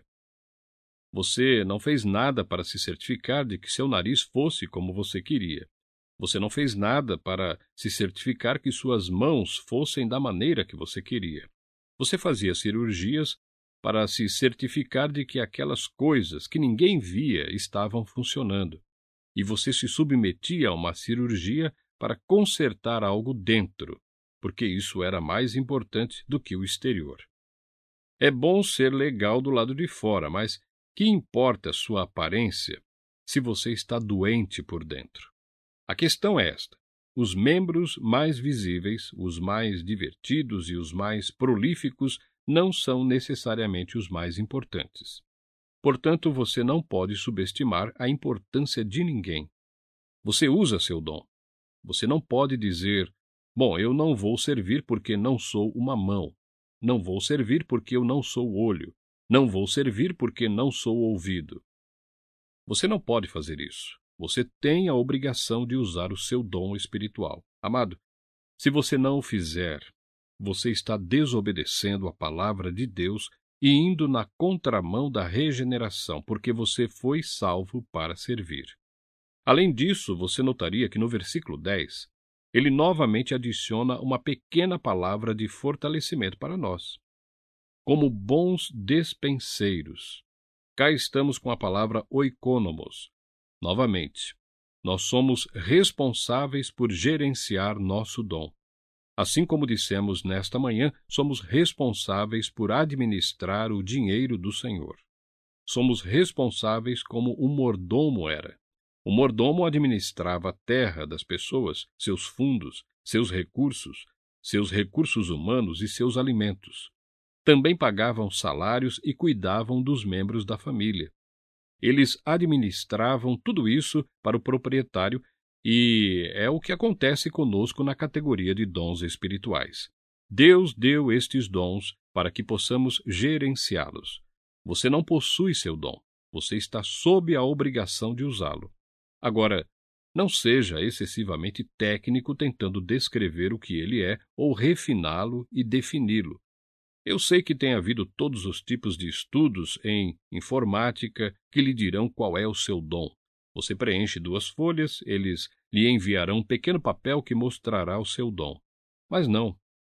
Você não fez nada para se certificar de que seu nariz fosse como você queria. Você não fez nada para se certificar que suas mãos fossem da maneira que você queria. Você fazia cirurgias para se certificar de que aquelas coisas que ninguém via estavam funcionando. E você se submetia a uma cirurgia para consertar algo dentro, porque isso era mais importante do que o exterior. É bom ser legal do lado de fora, mas que importa sua aparência se você está doente por dentro? A questão é esta: os membros mais visíveis, os mais divertidos e os mais prolíficos não são necessariamente os mais importantes. Portanto, você não pode subestimar a importância de ninguém. Você usa seu dom. Você não pode dizer: bom, eu não vou servir porque não sou uma mão. Não vou servir porque eu não sou olho. Não vou servir porque não sou ouvido. Você não pode fazer isso. Você tem a obrigação de usar o seu dom espiritual. Amado, se você não o fizer, você está desobedecendo a palavra de Deus e indo na contramão da regeneração, porque você foi salvo para servir. Além disso, você notaria que no versículo 10, ele novamente adiciona uma pequena palavra de fortalecimento para nós. Como bons despenseiros. Cá estamos com a palavra oikonomos. Novamente, nós somos responsáveis por gerenciar nosso dom. Assim como dissemos nesta manhã, somos responsáveis por administrar o dinheiro do Senhor. Somos responsáveis como o mordomo era. O mordomo administrava a terra das pessoas, seus fundos, seus recursos humanos e seus alimentos. Também pagavam salários e cuidavam dos membros da família. Eles administravam tudo isso para o proprietário e é o que acontece conosco na categoria de dons espirituais. Deus deu estes dons para que possamos gerenciá-los. Você não possui seu dom, você está sob a obrigação de usá-lo. Agora, não seja excessivamente técnico tentando descrever o que ele é ou refiná-lo e defini-lo. Eu sei que tem havido todos os tipos de estudos em informática que lhe dirão qual é o seu dom. Você preenche 2 folhas, eles lhe enviarão um pequeno papel que mostrará o seu dom. Mas não.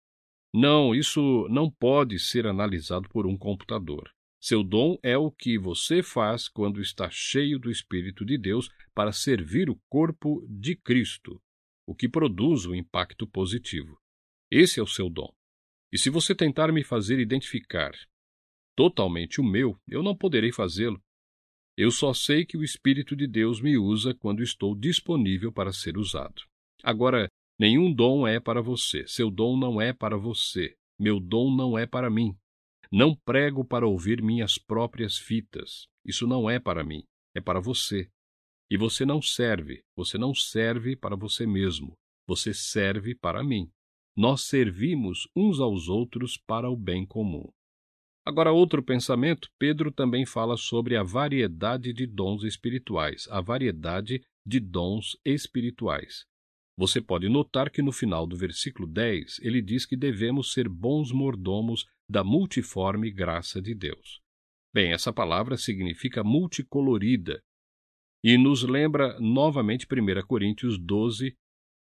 Não, isso não pode ser analisado por um computador. Seu dom é o que você faz quando está cheio do Espírito de Deus para servir o corpo de Cristo, o que produz o impacto positivo. Esse é o seu dom. E se você tentar me fazer identificar totalmente o meu, eu não poderei fazê-lo. Eu só sei que o Espírito de Deus me usa quando estou disponível para ser usado. Agora, nenhum dom é para você. Seu dom não é para você. Meu dom não é para mim. Não prego para ouvir minhas próprias fitas. Isso não é para mim. É para você. E você não serve para você mesmo. Você serve para mim. Nós servimos uns aos outros para o bem comum. Agora, outro pensamento, Pedro também fala sobre a variedade de dons espirituais, a variedade de dons espirituais. Você pode notar que no final do versículo 10, ele diz que devemos ser bons mordomos da multiforme graça de Deus. Bem, essa palavra significa multicolorida e nos lembra novamente 1 Coríntios 12,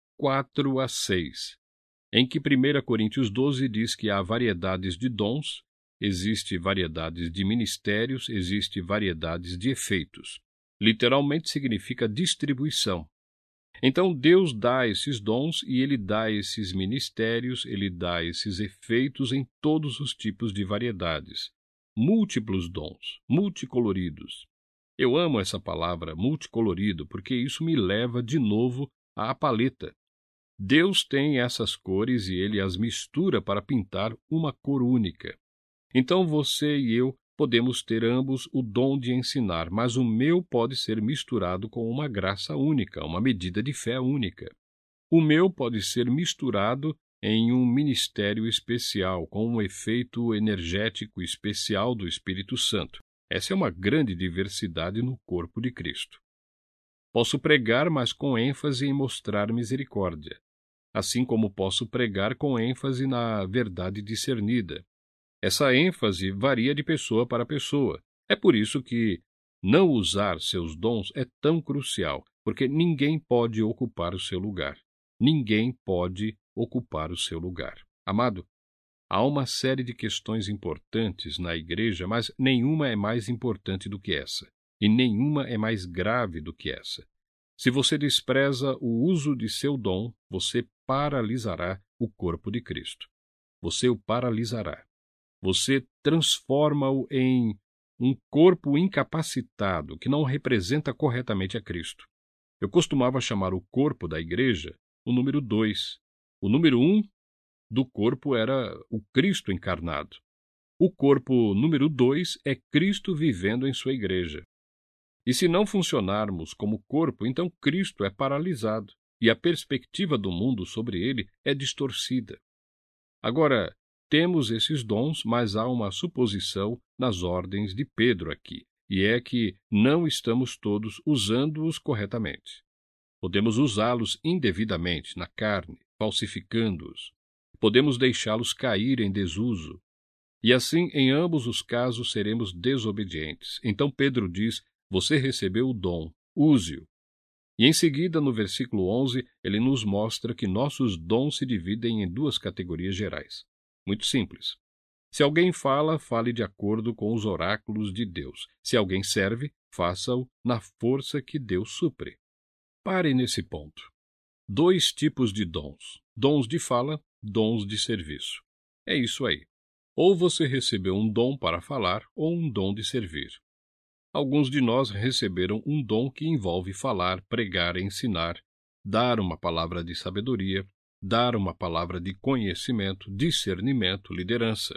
4 a 6. Em que 1 Coríntios 12 diz que há variedades de dons, existe variedades de ministérios, existe variedades de efeitos. Literalmente significa distribuição. Então Deus dá esses dons e Ele dá esses ministérios, Ele dá esses efeitos em todos os tipos de variedades. Múltiplos dons, multicoloridos. Eu amo essa palavra multicolorido porque isso me leva de novo à paleta. Deus tem essas cores e Ele as mistura para pintar uma cor única. Então você e eu podemos ter ambos o dom de ensinar, mas o meu pode ser misturado com uma graça única, uma medida de fé única. O meu pode ser misturado em um ministério especial, com um efeito energético especial do Espírito Santo. Essa é uma grande diversidade no corpo de Cristo. Posso pregar, mas com ênfase em mostrar misericórdia. Assim como posso pregar com ênfase na verdade discernida. Essa ênfase varia de pessoa para pessoa. É por isso que não usar seus dons é tão crucial, porque ninguém pode ocupar o seu lugar. Ninguém pode ocupar o seu lugar. Amado, há uma série de questões importantes na igreja, mas nenhuma é mais importante do que essa, e nenhuma é mais grave do que essa. Se você despreza o uso de seu dom, você paralisará o corpo de Cristo. Você o paralisará. Você transforma-o em um corpo incapacitado que não representa corretamente a Cristo. Eu costumava chamar o corpo da igreja o número 2. O número 1 do corpo era o Cristo encarnado. O corpo número 2 é Cristo vivendo em sua igreja. E se não funcionarmos como corpo, então Cristo é paralisado e a perspectiva do mundo sobre ele é distorcida. Agora, temos esses dons, mas há uma suposição nas ordens de Pedro aqui, e é que não estamos todos usando-os corretamente. Podemos usá-los indevidamente na carne, falsificando-os. Podemos deixá-los cair em desuso. E assim, em ambos os casos, seremos desobedientes. Então Pedro diz: você recebeu o dom, use-o. E em seguida, no versículo 11, ele nos mostra que nossos dons se dividem em duas categorias gerais. Muito simples. Se alguém fala, fale de acordo com os oráculos de Deus. Se alguém serve, faça-o na força que Deus supre. Pare nesse ponto. 2 tipos de dons: dons de fala, dons de serviço. É isso aí. Ou você recebeu um dom para falar, ou um dom de servir. Alguns de nós receberam um dom que envolve falar, pregar, ensinar, dar uma palavra de sabedoria, dar uma palavra de conhecimento, discernimento, liderança.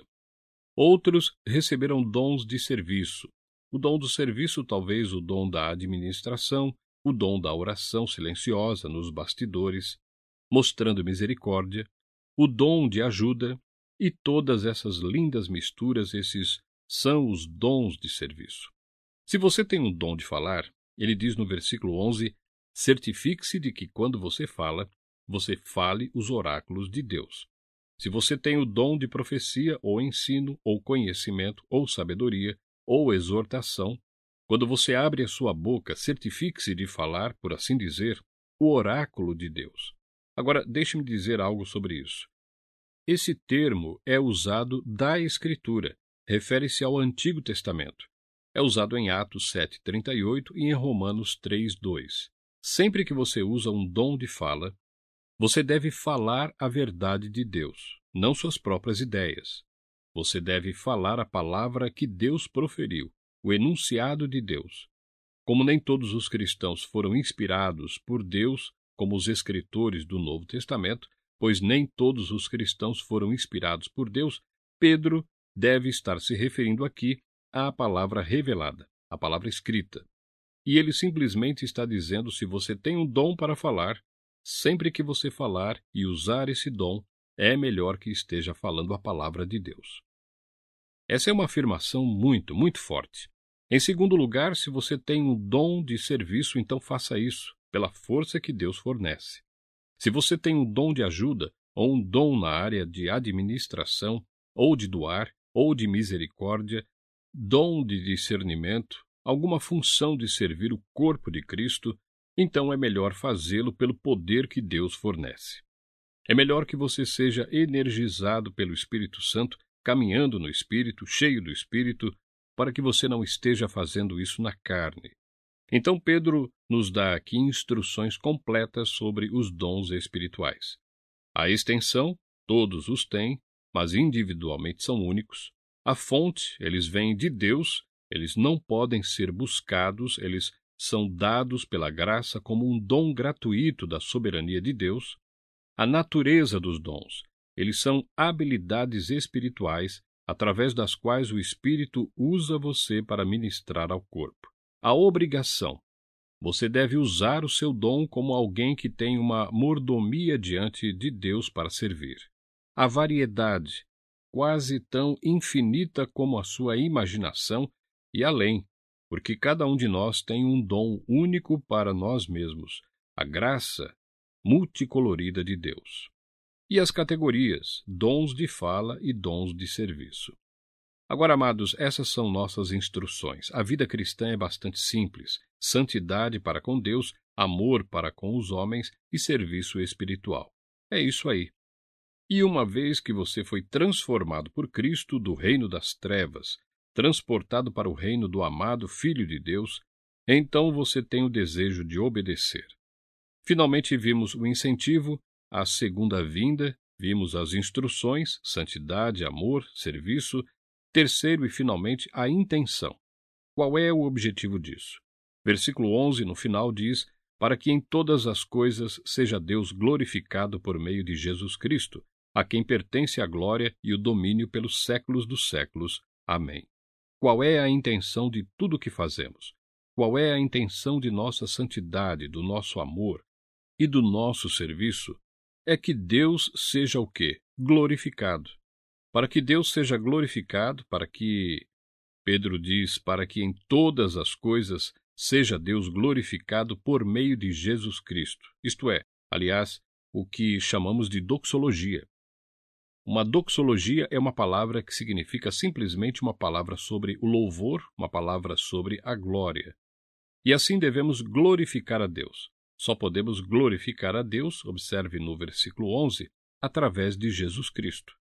Outros receberam dons de serviço. O dom do serviço, talvez o dom da administração, o dom da oração silenciosa nos bastidores, mostrando misericórdia, o dom de ajuda, e todas essas lindas misturas, esses são os dons de serviço. Se você tem um dom de falar, ele diz no versículo 11, certifique-se de que quando você fala, você fale os oráculos de Deus. Se você tem o dom de profecia, ou ensino, ou conhecimento, ou sabedoria, ou exortação, quando você abre a sua boca, certifique-se de falar, por assim dizer, o oráculo de Deus. Agora, deixe-me dizer algo sobre isso. Esse termo é usado da Escritura, refere-se ao Antigo Testamento. É usado em Atos 7:38 e em Romanos 3:2. Sempre que você usa um dom de fala, você deve falar a verdade de Deus, não suas próprias ideias. Você deve falar a palavra que Deus proferiu, o enunciado de Deus. Como nem todos os cristãos foram inspirados por Deus, como os escritores do Novo Testamento, pois nem todos os cristãos foram inspirados por Deus, Pedro deve estar se referindo aqui à palavra revelada, à palavra escrita. E ele simplesmente está dizendo: se você tem um dom para falar, sempre que você falar e usar esse dom, é melhor que esteja falando a palavra de Deus. Essa é uma afirmação muito, muito forte. Em segundo lugar, se você tem um dom de serviço, então faça isso, pela força que Deus fornece. Se você tem um dom de ajuda, ou um dom na área de administração, ou de doar, ou de misericórdia, dom de discernimento, alguma função de servir o corpo de Cristo, então é melhor fazê-lo pelo poder que Deus fornece. É melhor que você seja energizado pelo Espírito Santo, caminhando no Espírito, cheio do Espírito, para que você não esteja fazendo isso na carne. Então Pedro nos dá aqui instruções completas sobre os dons espirituais. A extensão, todos os têm, mas individualmente são únicos. A fonte, eles vêm de Deus, eles não podem ser buscados, eles são dados pela graça como um dom gratuito da soberania de Deus. A natureza dos dons, eles são habilidades espirituais através das quais o Espírito usa você para ministrar ao corpo. A obrigação, você deve usar o seu dom como alguém que tem uma mordomia diante de Deus para servir. A variedade, quase tão infinita como a sua imaginação e além, porque cada um de nós tem um dom único para nós mesmos, a graça multicolorida de Deus. E as categorias, dons de fala e dons de serviço. Agora, amados, essas são nossas instruções. A vida cristã é bastante simples: santidade para com Deus, amor para com os homens e serviço espiritual. É isso aí. E uma vez que você foi transformado por Cristo do reino das trevas, transportado para o reino do amado Filho de Deus, então você tem o desejo de obedecer. Finalmente vimos o incentivo, a segunda vinda, vimos as instruções, santidade, amor, serviço. Terceiro e finalmente, a intenção. Qual é o objetivo disso? Versículo 11, no final, diz: para que em todas as coisas seja Deus glorificado por meio de Jesus Cristo, a quem pertence a glória e o domínio pelos séculos dos séculos. Amém. Qual é a intenção de tudo o que fazemos? Qual é a intenção de nossa santidade, do nosso amor e do nosso serviço? É que Deus seja o quê? Glorificado. Para que Deus seja glorificado, Pedro diz, para que em todas as coisas seja Deus glorificado por meio de Jesus Cristo. Isto é, aliás, o que chamamos de doxologia. Uma doxologia é uma palavra que significa simplesmente uma palavra sobre o louvor, uma palavra sobre a glória. E assim devemos glorificar a Deus. Só podemos glorificar a Deus, observe no versículo 11, através de Jesus Cristo,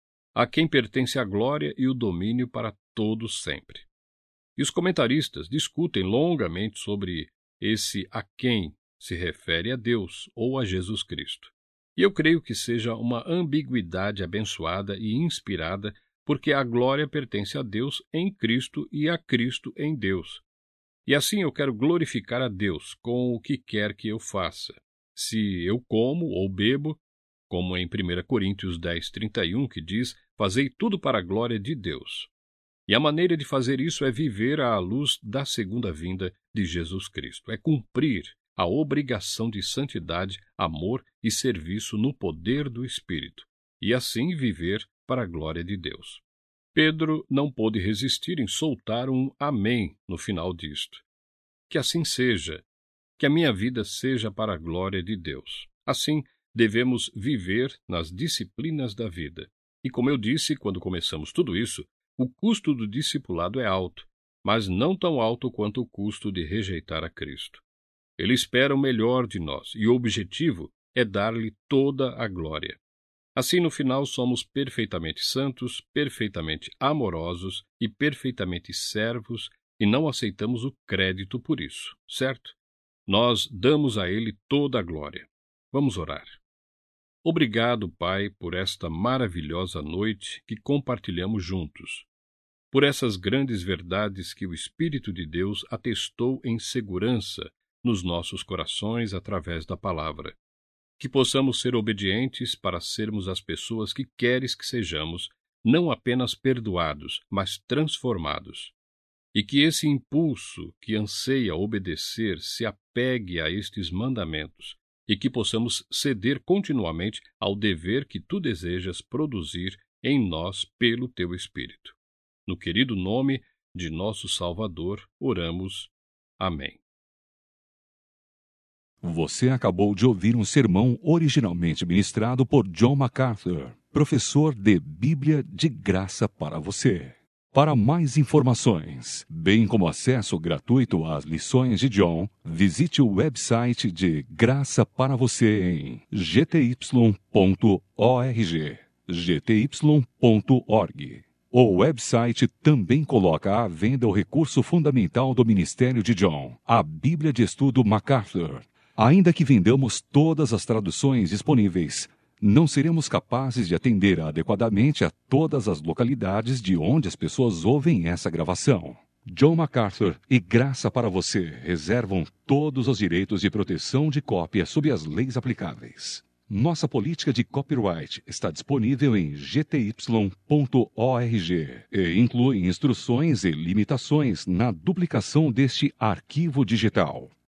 a quem pertence a glória e o domínio para todos sempre. E os comentaristas discutem longamente sobre esse a quem se refere a Deus ou a Jesus Cristo. E eu creio que seja uma ambiguidade abençoada e inspirada, porque a glória pertence a Deus em Cristo e a Cristo em Deus. E assim eu quero glorificar a Deus com o que quer que eu faça. Se eu como ou bebo, como em 1 Coríntios 10:31, que diz, fazei tudo para a glória de Deus. E a maneira de fazer isso é viver à luz da segunda vinda de Jesus Cristo. É cumprir a obrigação de santidade, amor e serviço no poder do Espírito, e assim viver para a glória de Deus. Pedro não pôde resistir em soltar um amém no final disto. Que assim seja, que a minha vida seja para a glória de Deus. Assim, devemos viver nas disciplinas da vida. E como eu disse quando começamos tudo isso, o custo do discipulado é alto, mas não tão alto quanto o custo de rejeitar a Cristo. Ele espera o melhor de nós, e o objetivo é dar-lhe toda a glória. Assim, no final, somos perfeitamente santos, perfeitamente amorosos e perfeitamente servos, e não aceitamos o crédito por isso, certo? Nós damos a Ele toda a glória. Vamos orar. Obrigado, Pai, por esta maravilhosa noite que compartilhamos juntos, por essas grandes verdades que o Espírito de Deus atestou em segurança nos nossos corações através da palavra. Que possamos ser obedientes para sermos as pessoas que queres que sejamos, não apenas perdoados, mas transformados. E que esse impulso que anseia obedecer se apegue a estes mandamentos, e que possamos ceder continuamente ao dever que tu desejas produzir em nós pelo teu Espírito. No querido nome de nosso Salvador, oramos. Amém. Você acabou de ouvir um sermão originalmente ministrado por John MacArthur, professor de Bíblia de Graça para você. Para mais informações, bem como acesso gratuito às lições de John, visite o website de Graça para você em gty.org. gty.org. O website também coloca à venda o recurso fundamental do ministério de John, a Bíblia de Estudo MacArthur. Ainda que vendamos todas as traduções disponíveis, não seremos capazes de atender adequadamente a todas as localidades de onde as pessoas ouvem essa gravação. John MacArthur e Graça para você reservam todos os direitos de proteção de cópia sob as leis aplicáveis. Nossa política de copyright está disponível em gty.org e inclui instruções e limitações na duplicação deste arquivo digital.